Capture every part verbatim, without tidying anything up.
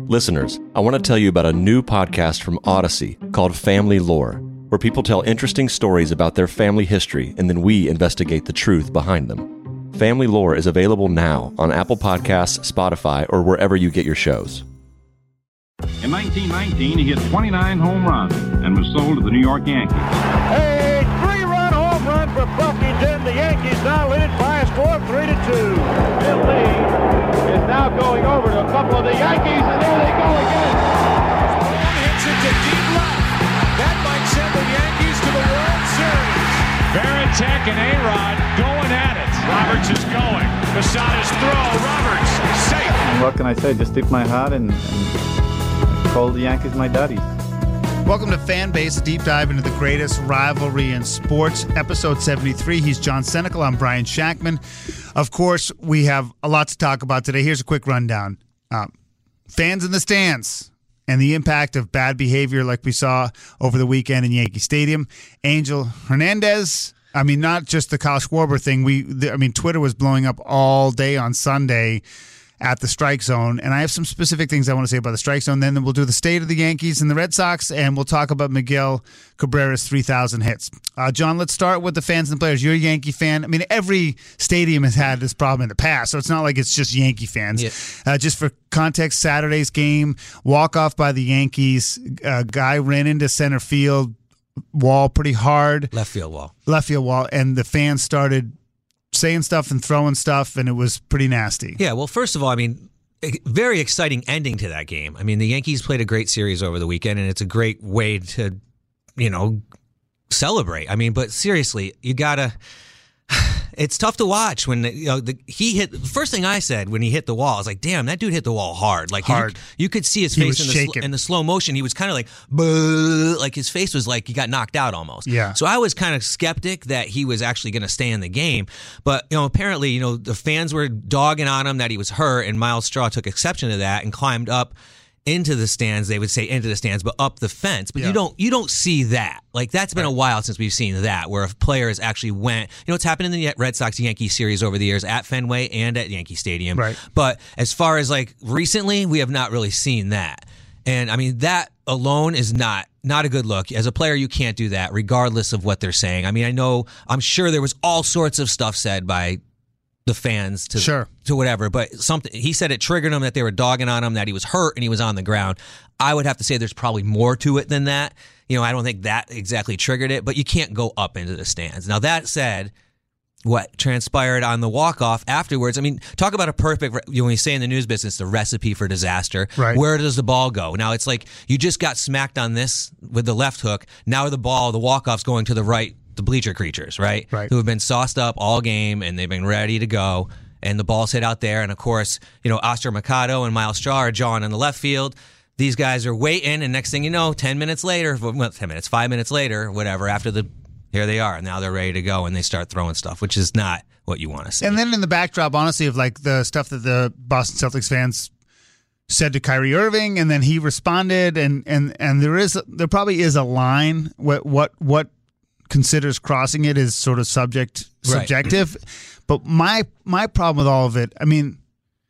Listeners, I want to tell you about a new podcast from Odyssey called Family Lore, where people tell interesting stories about their family history and then we investigate the truth behind them. Family Lore is available now on Apple Podcasts, Spotify, or wherever you get your shows. In nineteen nineteen, he hit twenty-nine home runs and was sold to the New York Yankees. A three-run home run for Buffington. The Yankees now lead it by a score of three to two. Bill Lee is now going over to a couple of the Yankees, and there they go again. One hits it to deep left. That might send the Yankees to the World Series. Varitek and A-Rod going at it. Roberts is going. Posada's throw. Roberts safe. And what can I say? Just tip my hat and, and call the Yankees my daddies. Welcome to Fanbase, a deep dive into the greatest rivalry in sports, episode seventy-three. He's John Senecal. I'm Brian Shackman. Of course, we have a lot to talk about today. Here's a quick rundown. Uh, fans in the stands and the impact of bad behavior like we saw over the weekend in Yankee Stadium. Angel Hernandez, I mean, not just the Kyle Schwarber thing. We, the, I mean, Twitter was blowing up all day on Sunday at the strike zone, and I have some specific things I want to say about the strike zone. Then we'll do the state of the Yankees and the Red Sox, and we'll talk about Miguel Cabrera's three thousand hits. Uh, John, let's start with the fans and the players. You're a Yankee fan. I mean, every stadium has had this problem in the past, so it's not like it's just Yankee fans. Yeah. Uh, just for context, Saturday's game, walk-off by the Yankees. A guy ran into center field wall pretty hard. Left field wall. Left field wall, and the fans started saying stuff and throwing stuff, and it was pretty nasty. Yeah, well, first of all, I mean, very exciting ending to that game. I mean, the Yankees played a great series over the weekend, and it's a great way to, you know, celebrate. I mean, but seriously, you gotta. It's tough to watch when you know the, he hit. The first thing I said when he hit the wall, I was like, "Damn, that dude hit the wall hard!" Like hard. You, you could see his He face was in the, shaking. sl- in the slow motion. He was kind of like, "Buh," like his face was like he got knocked out almost. Yeah. So I was kind of skeptic that he was actually going to stay in the game, but you know, apparently, you know, the fans were dogging on him that he was hurt, and Miles Straw took exception to that and climbed up into the stands. They would say into the stands, but up the fence. But yeah. you don't you don't see that. Like that's been right. a while since we've seen that, where if players actually went. You know, it's happened in the Red Sox Yankee series over the years at Fenway and at Yankee Stadium. Right. But as far as like recently, we have not really seen that. And I mean, that alone is not not a good look. As a player, you can't do that, regardless of what they're saying. I mean, I know, I'm sure there was all sorts of stuff said by the fans to sure. to whatever, but something he said it triggered him, that they were dogging on him, that he was hurt and he was on the ground. I would have to say there's probably more to it than that. You know, I don't think that exactly triggered it, but you can't go up into the stands. Now that said, what transpired on the walk-off afterwards, I mean, talk about a perfect, you know, when you say in the news business, the recipe for disaster. Right. Where does the ball go? Now it's like you just got smacked on this with the left hook. Now the ball, the walk-off's going to the right, the bleacher creatures, right? Right. Who have been sauced up all game and they've been ready to go. And the ball's hit out there. And of course, you know, Oscar Mercado and Miles Straw are jawing in the left field. These guys are waiting. And next thing you know, ten minutes later, well, ten minutes, five minutes later, whatever, after the, here they are. Now they're ready to go and they start throwing stuff, which is not what you want to see. And then in the backdrop, honestly, of like the stuff that the Boston Celtics fans said to Kyrie Irving, and then he responded, and and and there is there probably is a line. What what what considers crossing it is sort of subject subjective. Right. But my my problem with all of it, I mean,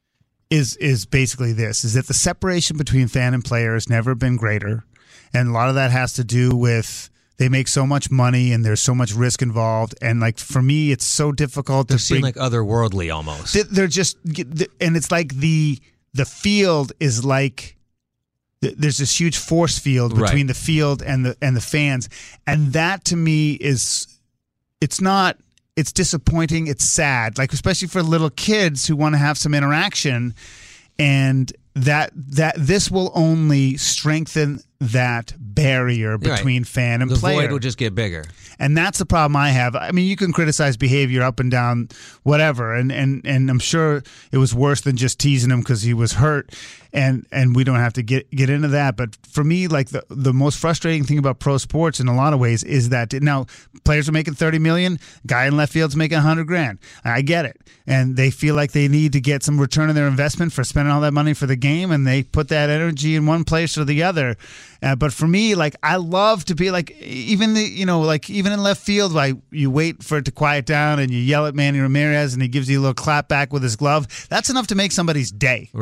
is is basically this: is that the separation between fan and player has never been greater, and a lot of that has to do with they make so much money and there's so much risk involved, and like for me, it's so difficult. They to seem bring, like otherworldly almost. They're just, and it's like the the field is like. There's this huge force field between right. the field and the and the fans, and that to me is, it's not, it's disappointing, it's sad, like especially for little kids who want to have some interaction, and that that this will only strengthen that barrier between right. fan and the player. The void will just get bigger. And that's the problem I have. I mean, you can criticize behavior up and down, whatever, and and, and I'm sure it was worse than just teasing him because he was hurt, and and we don't have to get get into that. But for me, like the the most frustrating thing about pro sports in a lot of ways is that now players are making thirty million dollars, guy in left field's making one hundred grand. I get it, and they feel like they need to get some return on their investment for spending all that money for the game, and they put that energy in one place or the other. Uh, but for me, like I love to be like even the you know like even in left field, like you wait for it to quiet down and you yell at Manny Ramirez and he gives you a little clap back with his glove. That's enough to make somebody's day. Right.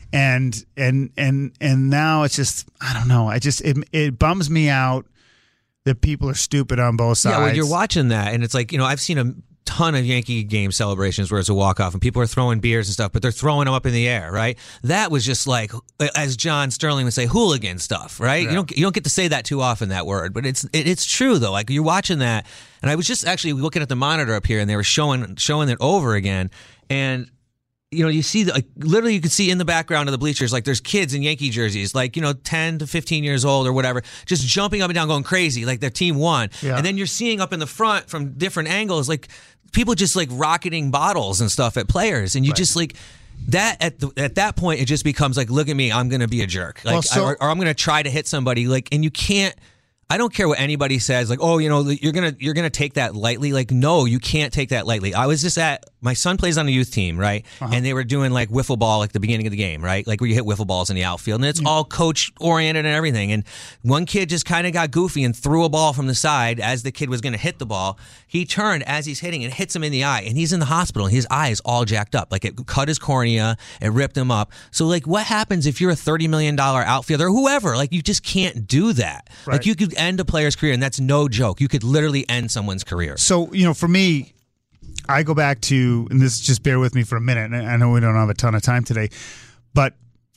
and and and and now it's just I don't know. I just it it bums me out that people are stupid on both sides. Yeah, well, you're watching that, and it's like, you know, I've seen a ton of Yankee game celebrations where it's a walk-off and people are throwing beers and stuff, but they're throwing them up in the air, right? That was just like, as John Sterling would say, hooligan stuff, right? Yeah. You don't you don't get to say that too often, that word, but it's it, it's true though. Like, you're watching that, and I was just actually looking at the monitor up here, and they were showing showing it over again, and you know, you see, the, like, literally you could see in the background of the bleachers, like, there's kids in Yankee jerseys, like, you know, ten to fifteen years old or whatever, just jumping up and down, going crazy, like their team won. Yeah. And then you're seeing up in the front from different angles, like, people just, like, rocketing bottles and stuff at players. And you right. just, like, that at the, at that point, it just becomes like, look at me, I'm going to be a jerk. Like, well, so, or, or I'm going to try to hit somebody. Like, and you can't. I don't care what anybody says, like, oh, you know, you're gonna you're gonna take that lightly. Like, no, you can't take that lightly. I was just at my son plays on a youth team, right? Uh-huh. And they were doing like wiffle ball, like the beginning of the game, right? Like where you hit wiffle balls in the outfield, and it's yeah. all coach oriented and everything. And one kid just kind of got goofy and threw a ball from the side as the kid was going to hit the ball. He turned as he's hitting and hits him in the eye, and he's in the hospital. And his eye is all jacked up, like it cut his cornea, it ripped him up. So like, what happens if you're a thirty million dollars outfielder, or whoever? Like, you just can't do that. Right. Like, you could end a player's career. And that's no joke. You could literally end someone's career. So, you know, for me, I go back to, and this just bear with me for a minute. I know we don't have a ton of time today, but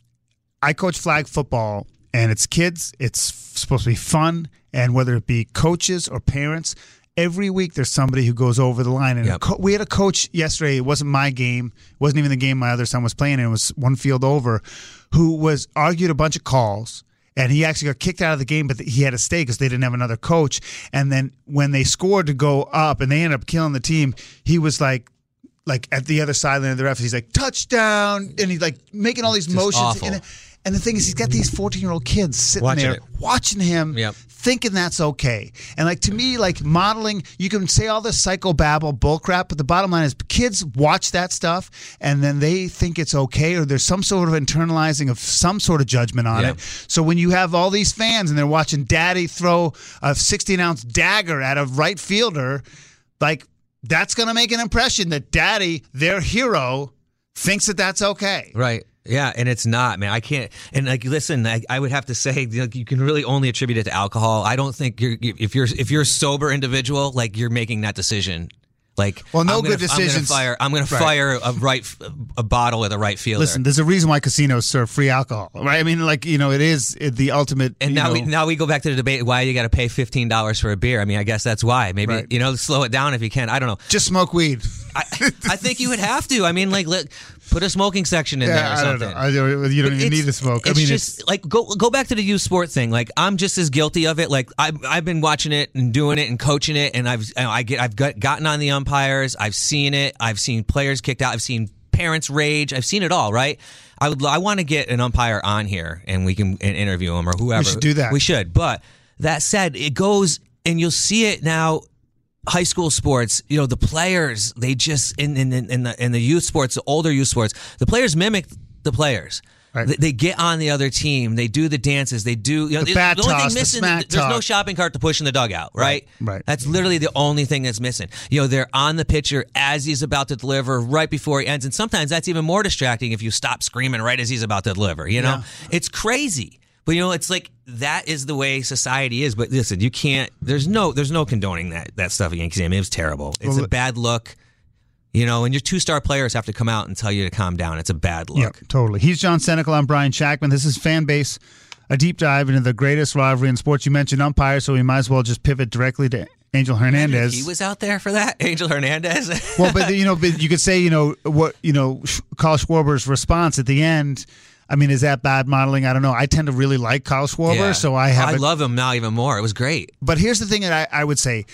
I coach flag football, and it's kids. It's supposed to be fun. And whether it be coaches or parents, every week there's somebody who goes over the line. And yep. co- we had a coach yesterday. It wasn't my game. It wasn't even the game my other son was playing in. It was one field over, who was argued a bunch of calls. And he actually got kicked out of the game, but he had to stay because they didn't have another coach. And then when they scored to go up and they ended up killing the team, he was like, like at the other sideline of the ref, he's like, touchdown. And he's like making all these Just motions. Awful. And, and the thing is, he's got these fourteen-year-old kids sitting watching there it. watching him, yep. thinking that's okay. And like, to me, like modeling, you can say all this psychobabble bullcrap, but the bottom line is kids watch that stuff and then they think it's okay, or there's some sort of internalizing of some sort of judgment on yep. it. So when you have all these fans and they're watching daddy throw a sixteen-ounce dagger at a right fielder, like, that's going to make an impression that daddy, their hero, thinks that that's okay. Right. Yeah, and it's not, man. I can't. And like, listen, I, I would have to say, you know, you can really only attribute it to alcohol. I don't think you're if you're if you're a sober individual, like, you're making that decision. Like, well, no I'm gonna, good decisions. I'm going to fire. I'm going to fire a right a bottle at a right fielder. Listen, there's a reason why casinos serve free alcohol, right? I mean, like, you know, it is the ultimate. And now know, we now we go back to the debate why you got to pay fifteen dollars for a beer. I mean, I guess that's why. Maybe right. you know, slow it down if you can. I don't know. Just smoke weed. I, I think you would have to. I mean, like, let, put a smoking section in yeah, there or something. I don't know. I, you don't even need to smoke. It's I mean, just it's, like go go back to the youth sport thing. Like, I'm just as guilty of it. Like, I've I've been watching it and doing it and coaching it, and I've I get I've got, gotten on the umpires. I've seen it. I've seen players kicked out. I've seen parents rage. I've seen it all. Right. I would I want to get an umpire on here and we can and interview him or whoever. We should do that. We should. But that said, it goes and you'll see it now. High school sports, you know, the players, they just in in in the in the youth sports, the older youth sports, the players mimic the players. Right. They, they get on the other team. They do the dances. They do. You know, the bat the only toss, thing missing. the smack there's talk. no shopping cart to push in the dugout. Right. Right. right. That's literally the only thing that's missing. You know, they're on the pitcher as he's about to deliver, right before he ends, and sometimes that's even more distracting if you stop screaming right as he's about to deliver. You know, yeah. It's crazy. But, you know, it's like that is the way society is. But listen, you can't. There's no. There's no condoning that that stuff at Yankee Stadium. It was terrible. It's well, a bad look. You know, and your two-star players have to come out and tell you to calm down. It's a bad look. Yeah, totally. He's John Senecal. I'm Brian Shackman. This is Fan Base, a deep dive into the greatest rivalry in sports. You mentioned umpire, so we might as well just pivot directly to Angel Hernandez. He was out there for that, Angel Hernandez. Well, but you know, but you could say, you know, what you know, Kyle Schwarber's response at the end. I mean, is that bad modeling? I don't know. I tend to really like Kyle Schwarber, yeah. so I have. I a, love him now even more. It was great. But here's the thing that I, I would say.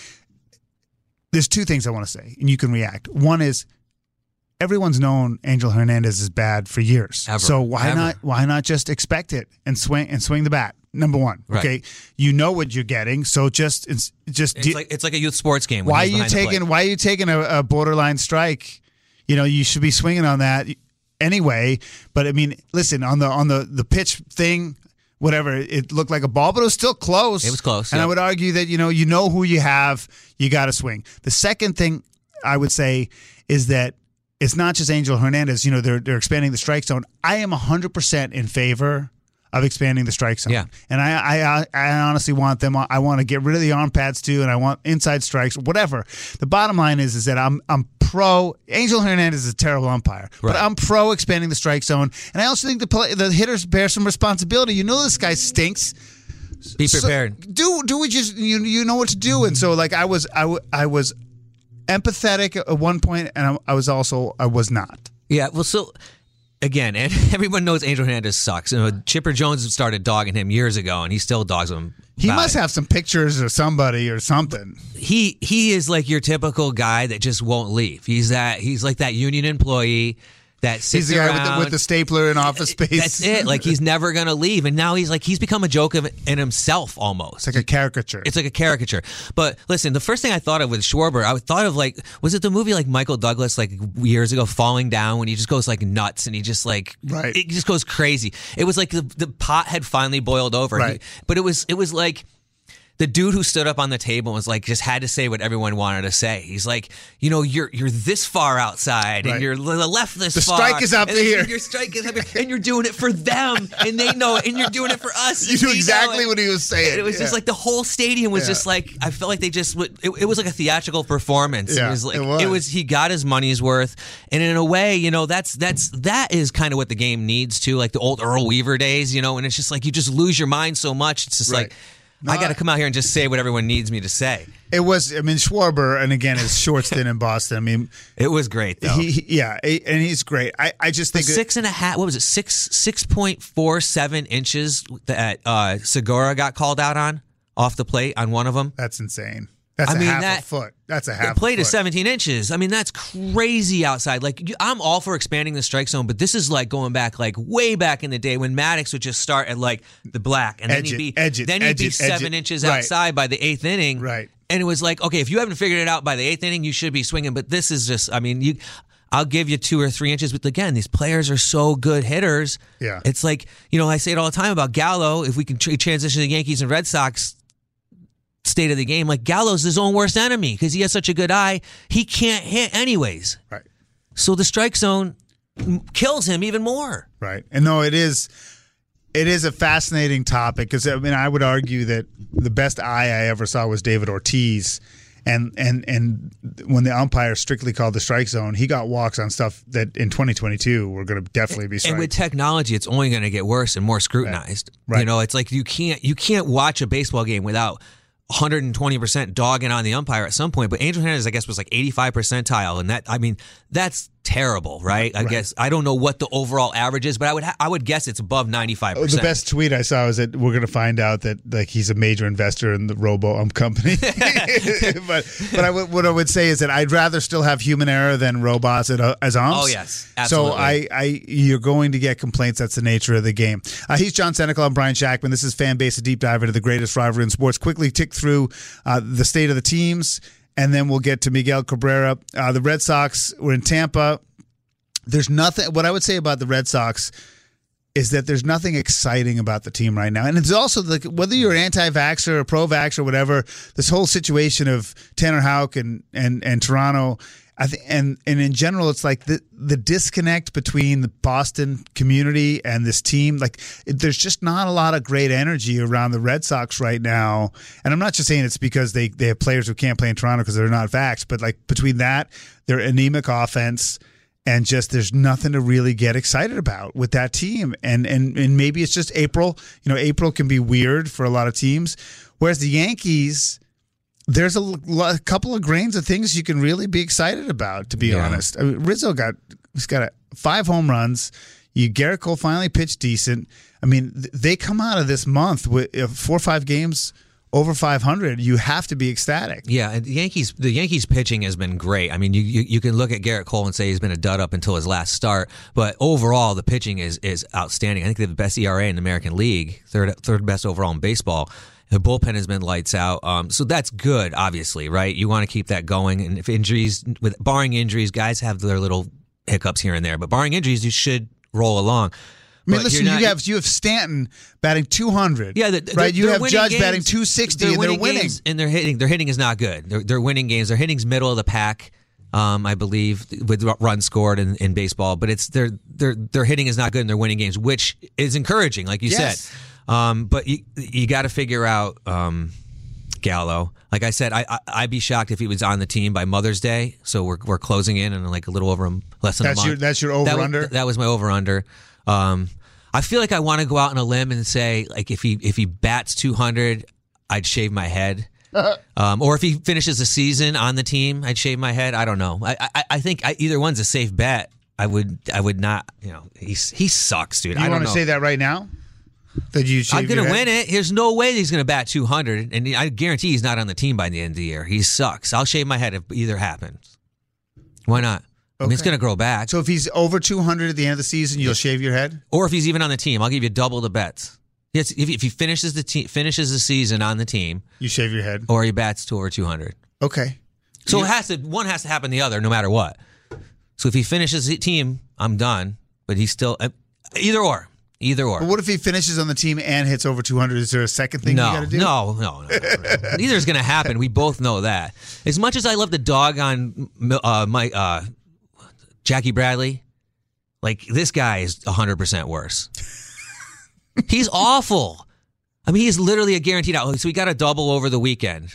There's two things I want to say, and you can react. One is everyone's known Angel Hernandez is bad for years, Ever. so why Ever. not? Why not just expect it and swing and swing the bat? Number one, right. okay, you know what you're getting, so just it's just it's, de- like, it's like a youth sports game. Why are you taking? Why are you taking a, a borderline strike? You know, you should be swinging on that anyway. But I mean, listen, on the on the, the pitch thing, whatever, it looked like a ball, but it was still close. It was close, and yeah. I would argue that you know you know who you have, you got to swing. The second thing I would say is that it's not just Angel Hernandez. You know, they're they're expanding the strike zone. I am one hundred percent in favor of expanding the strike zone. Yeah. And I, I I honestly want them. I want to get rid of the arm pads too, and I want inside strikes, whatever. The bottom line is is that I'm I'm pro. Angel Hernandez is a terrible umpire, right. but I'm pro expanding the strike zone, and I also think the play, the hitters bear some responsibility. You know, this guy stinks. Be prepared. So do do we just you you know what to do? And so like I was I, w- I was empathetic at one point, and I, I was also I was not. Yeah. Well, so. Again, and everyone knows Angel Hernandez sucks. You know, Chipper Jones started dogging him years ago, and he still dogs him. He must it. have some pictures of somebody or something. He he is like your typical guy that just won't leave. He's that he's like that union employee that sits He's the guy around. with the, with the stapler in Office Space. That's it. Like he's never gonna leave, and now he's like he's become a joke of in himself almost. It's like a caricature. It's like a caricature. But listen, the first thing I thought of with Schwarber, I thought of like, was it the movie like Michael Douglas like years ago, Falling Down, when he just goes like nuts and he just like right. it just goes crazy. It was like the, the pot had finally boiled over. Right. He, but it was it was like. The dude who stood up on the table was like, just had to say what everyone wanted to say. He's like, you know, you're you're this far outside, right. and you're the left this the far. The strike is up and here. Your strike is up here, and you're doing it for them, and they know it, and you're doing it for us. You knew exactly what he was saying. And it was yeah. just like the whole stadium was yeah. just like, I felt like they just, it, it was like a theatrical performance. Yeah, it was like, it was. it was, he got his money's worth. And in a way, you know, that's, that's, that is kind of what the game needs too, like the old Earl Weaver days, you know, and it's just like, you just lose your mind so much. It's just right. like, no, I got to come out here and just say what everyone needs me to say. It was, I mean, Schwarber, and again, his short stint in Boston. I mean, it was great, though. He, he, yeah, and he's great. I, I just think the six and a half. What was it? Six six point four seven inches that uh, Segura got called out on off the plate on one of them. That's insane. That's I a mean, half that, a foot. That's a half. The plate a foot. is seventeen inches. I mean, that's crazy outside. Like, I'm all for expanding the strike zone, but this is like going back, like way back in the day when Maddox would just start at like the black, and edge then he'd it, be edge it, then he'd edge be it, seven edge inches it. Right. outside by the eighth inning. Right. And it was like, okay, if you haven't figured it out by the eighth inning, you should be swinging. But this is just, I mean, you. I'll give you two or three inches, but again, these players are so good hitters. Yeah. It's like, you know, I say it all the time about Gallo. If we can tr- transition to the Yankees and Red Sox state of the game, like Gallo's his own worst enemy because he has such a good eye. He can't hit anyways. Right. So the strike zone kills him even more. Right. And no, it is it is a fascinating topic because, I mean, I would argue that the best eye I ever saw was David Ortiz. And and and when the umpire strictly called the strike zone, he got walks on stuff that in twenty twenty-two were going to definitely be strikes. And with technology, it's only going to get worse and more scrutinized. Right. Right. You know, it's like you can't you can't watch a baseball game without one hundred twenty percent dogging on the umpire at some point. But Angel Hernandez, I guess, was like eighty-five percentile, and that I mean that's terrible, right? I right. guess I don't know what the overall average is, but I would ha- I would guess it's above ninety-five percent. The best tweet I saw is that we're going to find out that like he's a major investor in the Robo Ump company. but but I w- what I would say is that I'd rather still have human error than robots at, uh, as umps. Oh yes, absolutely. So I, I you're going to get complaints. That's the nature of the game. Uh, he's John Senecal. I'm Brian Shackman. This is Fan Base, a deep dive into the greatest rivalry in sports. Quickly tick through uh, the state of the teams, and then we'll get to Miguel Cabrera. Uh, the Red Sox were in Tampa. There's nothing. What I would say about the Red Sox is that there's nothing exciting about the team right now. And it's also like whether you're an anti-vaxxer or pro-vaxxer or whatever, this whole situation of Tanner Houck and and and Toronto, I think, and and in general, it's like the the disconnect between the Boston community and this team. Like it, there's just not a lot of great energy around the Red Sox right now. And I'm not just saying it's because they they have players who can't play in Toronto because they're not vaxxed, but like between that, their anemic offense. And just there's nothing to really get excited about with that team. And, and and maybe it's just April. You know, April can be weird for a lot of teams. Whereas the Yankees, there's a, a couple of grains of things you can really be excited about, to be yeah. honest. I mean, Rizzo got he's got a, five home runs. You Garrett Cole finally pitched decent. I mean, th- they come out of this month with uh, four or five games over five hundred, you have to be ecstatic. Yeah, and the Yankees the Yankees pitching has been great. I mean, you, you you can look at Garrett Cole and say he's been a dud up until his last start, but overall the pitching is is outstanding. I think they have the best E R A in the American League, third third best overall in baseball. The bullpen has been lights out, um, so that's good. Obviously, right? You want to keep that going, and if injuries, with barring injuries, guys have their little hiccups here and there, but barring injuries, you should roll along. I mean, But listen, not, you have you have Stanton batting two hundred. Yeah, the, right. You have Judge games, batting two sixty, they're and they're winning. Games, and their hitting, their hitting is not good. They're, they're winning games. Their hitting's middle of the pack. Um, I believe with runs scored in, in baseball, but it's their their their hitting is not good and they're winning games, which is encouraging, like you Yes. said. Um, but you you got to figure out um, Gallo. Like I said, I, I I'd be shocked if he was on the team by Mother's Day. So we're we're closing in and like a little over a, less than That's a month. your that's your over that, under. Was, that was my over under. Um, I feel like I want to go out on a limb and say like if he if he bats two hundred, I'd shave my head. Um, or if he finishes the season on the team, I'd shave my head. I don't know. I I, I think I, either one's a safe bet. I would I would not. You know, he's he sucks, dude. You I don't want to know. say that right now? That you shave I'm going your to head? win it. There's no way he's going to bat two hundred, and I guarantee he's not on the team by the end of the year. He sucks. I'll shave my head if either happens. Why not? I mean, it's Okay. going to grow back. So if he's over two hundred at the end of the season, you'll shave your head? Or if he's even on the team, I'll give you double the bets. Yes, if, if he finishes the te- finishes the season on the team, You shave your head. or he bats to over two hundred. Okay. So You- it has to one has to happen the other, no matter what. So if he finishes the team, I'm done. But he's still uh, either or, either or. But what if he finishes on the team and hits over two hundred? Is there a second thing no, you got to do? no, no, no, no, no. Neither is going to happen. We both know that. As much as I love the dog on uh, my uh, Jackie Bradley, like this guy is one hundred percent worse. He's awful. I mean, he's literally a guaranteed out. So we got a double over the weekend.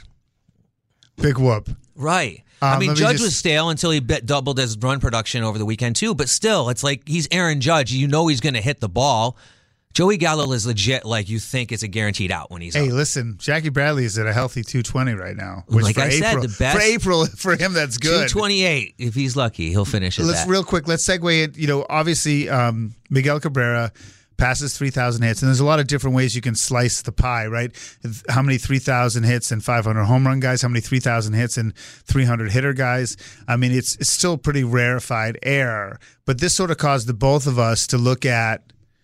Big whoop. Right. Um, I mean, let me Judge just- was stale until he bet doubled his run production over the weekend, too. But still, it's like he's Aaron Judge. You know he's going to hit the ball. Joey Gallo is legit, like you think it's a guaranteed out when he's Hey, up. listen, Jackie Bradley is at a healthy two twenty right now. Which Like for I said, April, the best- for April, for him, that's good. two twenty-eight. If he's lucky, he'll finish at Let's that. real quick. Let's segue in. You know, obviously, um, Miguel Cabrera passes three thousand hits, and there's a lot of different ways you can slice the pie, right? How many three thousand hits and five hundred home run guys? How many three thousand hits and three hundred hitter guys? I mean, it's it's still pretty rarefied air, but this sort of caused the both of us to look at,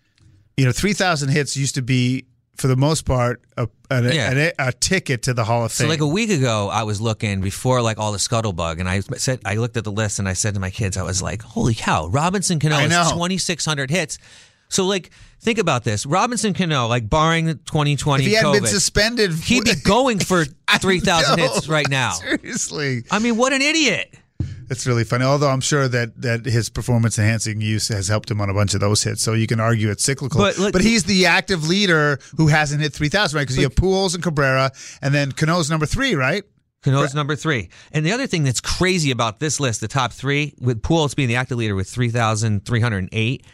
you know, three thousand hits used to be, for the most part, a, a, Yeah. a, a ticket to the Hall of So Fame. like a week ago, I was looking before like all the scuttlebug, and I said I looked at the list and I said to my kids, I was like, "Holy cow, Robinson Cano I know. has twenty-six hundred hits." So like, think about this: Robinson Cano, like barring the twenty twenty if he hadn't COVID, been suspended, he'd be going for I three thousand know. hits right now. Seriously. I mean, what an idiot! It's really funny. Although I'm sure that, that his performance enhancing use has helped him on a bunch of those hits. So you can argue it's cyclical. But But, look- he's the active leader who hasn't hit three thousand, right? Because you have Pujols and Cabrera, and then Cano's number three, right? Cano's number three. And the other thing that's crazy about this list, the top three, with Pujols being the active leader with three thousand three hundred eight,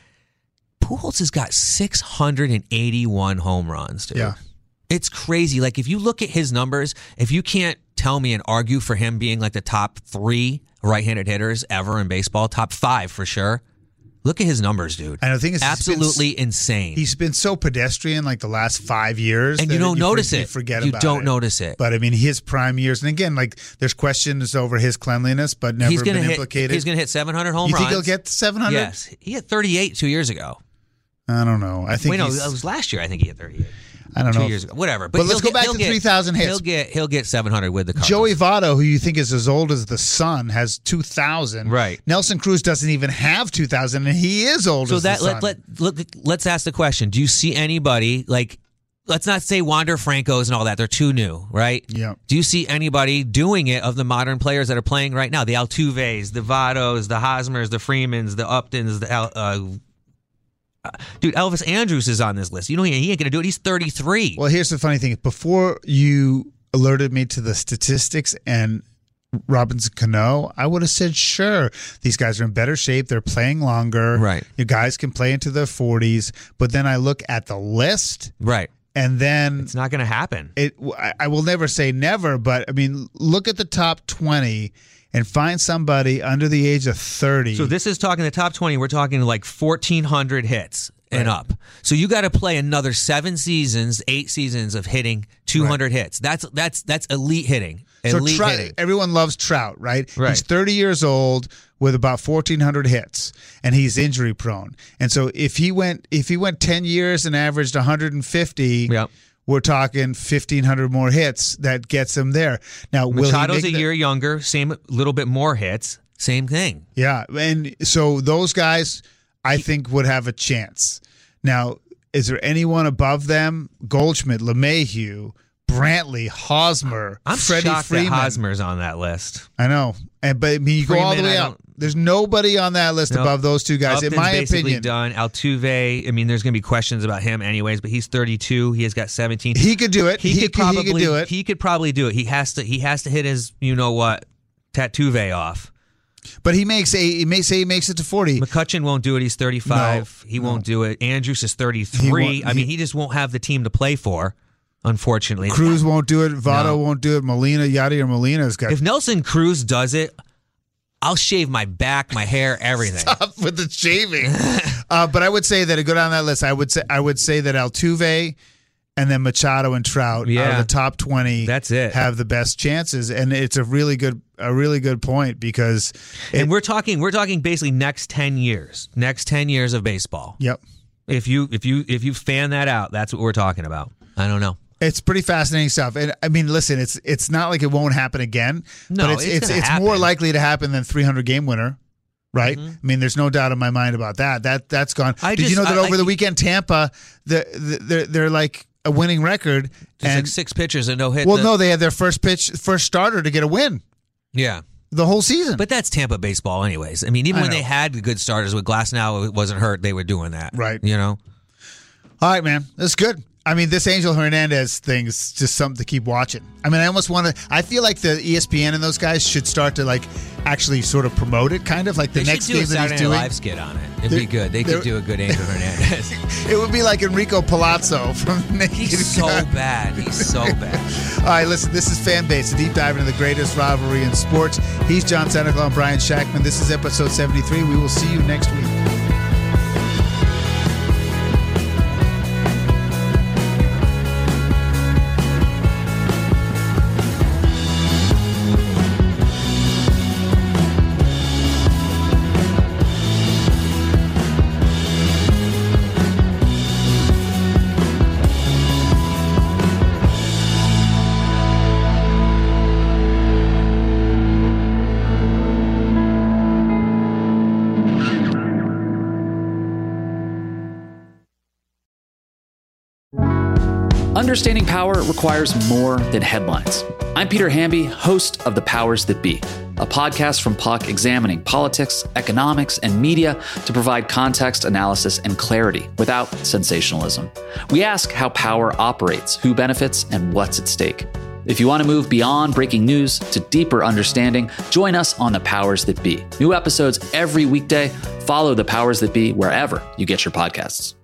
Pujols has got six hundred eighty-one home runs, dude. Yeah. It's crazy. Like, if you look at his numbers, if you can't tell me and argue for him being like the top three right-handed hitters ever in baseball, top five for sure, look at his numbers, dude. And I think it's absolutely insane. He's been so pedestrian like the last five years. And you that don't for- notice you it. Forget You about don't it. notice it. But I mean, his prime years, and again, like there's questions over his cleanliness, but never he's gonna been hit, implicated. He's going to hit seven hundred home you runs. think he'll get seven hundred? Yes. He hit thirty-eight two years ago. I don't know. I think Wait, no, he's- that was last year. I think he hit thirty-eight. I don't Two know. years ago, whatever. But, But let's he'll go back he'll to get- three thousand hits. He'll get he'll get seven hundred with the Cardinals. Joey Votto, who you think is as old as the sun, has two thousand. Right. Nelson Cruz doesn't even have two thousand, and he is old So as that the sun. let let look. Let's ask the question: do you see anybody like? Let's not say Wander Francos and all that; they're too new, right? Yeah. Do you see anybody doing it of the modern players that are playing right now? The Altuves, the Vottos, the Hosmers, the Freemans, the Uptons, the Al- uh, dude, Elvis Andrus is on this list. You know he, he ain't gonna do it. He's thirty-three. Well, here's the funny thing. Before you alerted me to the statistics and Robinson Cano, I would have said, sure, these guys are in better shape. They're playing longer. Right. You guys can play into their forties. But then I look at the list, Right. and then It's not gonna happen. it. I- I will never say never, but I mean, look at the top twenty and find somebody under the age of thirty. So this is talking the top twenty. We're talking like fourteen hundred hits and Right. up. So you got to play another seven seasons, eight seasons of hitting two hundred hits. That's that's that's elite hitting. So Elite Trout, hitting. everyone loves Trout, right? Right. He's thirty years old with about fourteen hundred hits, and he's injury prone. And so if he went if he went ten years and averaged one hundred fifty, Yep. we're talking fifteen hundred more hits. That gets him there. Now, will he Machado's make a the- year younger, same little bit more hits, same thing. Yeah, and so those guys, I think, would have a chance. Now, is there anyone above them? Goldschmidt, LeMahieu, Brantley, Hosmer, I'm Freddie shocked Freeman. that Hosmer's on that list. I know. And but I mean, you go Freeman, all the way I up. don't- There's nobody on that list Nope. above those two guys, Upton's in my basically opinion. done. Altuve, I mean, there's going to be questions about him anyways, but he's thirty-two. He has got seventeen. He could do it. He, He could could- he probably could do it. He could probably do it. He has to. He has to hit his, you know what, Tatuve off. But he makes a. He may say he makes it to forty. McCutcheon won't do it. He's thirty-five. No, he no. won't do it. Andrews is He thirty-three. won't- I mean, he- he just won't have the team to play for, unfortunately. Cruz won't do it. Votto No. won't do it. Molina, Yadi, or Molina's got If Nelson Cruz does it, I'll shave my back, my hair, everything. up with the shaving. uh, but I would say that to go down that list, I would say I would say that Altuve and then Machado and Trout out Yeah. of the top twenty. That's it. Have the best chances, and it's a really good a really good point because it, And we're talking we're talking basically next ten years. Next ten years of baseball. yep. If you if you if you fan that out, that's what we're talking about. I don't know. It's pretty fascinating stuff, and I mean, listen, it's it's not like it won't happen again, No, but it's it's it's, gonna it's more happen. likely to happen than three hundred game winner, right? I mean, there's no doubt in my mind about that. That that's gone. I Did you just- know that I- over I- the weekend, Tampa, the, the, they're they're like a winning record, There's and like six pitchers and no hit. well, the- no, they had their first pitch, first starter to get a win Yeah. the whole season. But that's Tampa baseball anyways. I mean, even I when know. they had good starters with Glasnow wasn't hurt, they were doing that. Right. You know? All right, man, that's good. I mean, this Angel Hernandez thing is just something to keep watching. I mean, I almost want to. I feel like the E S P N and those guys should start to like actually sort of promote it, kind of like the They next should do game a that Saturday he's Night doing. Live skit on it. It'd They're- be good. They they're- could do a good Angel Hernandez. It would be like Enrico Palazzo from Naked He's so Gun. bad. He's so bad. All right, listen, this is Fan Base, a deep dive into the greatest rivalry in sports. He's John Senecal and Brian Shackman. This is episode seventy-three. We will see you next week. Understanding power requires more than headlines. I'm Peter Hamby, host of The Powers That Be, a podcast from Puck examining politics, economics, and media to provide context, analysis, and clarity without sensationalism. We ask how power operates, who benefits, and what's at stake. If you want to move beyond breaking news to deeper understanding, join us on The Powers That Be. New episodes every weekday. Follow The Powers That Be wherever you get your podcasts.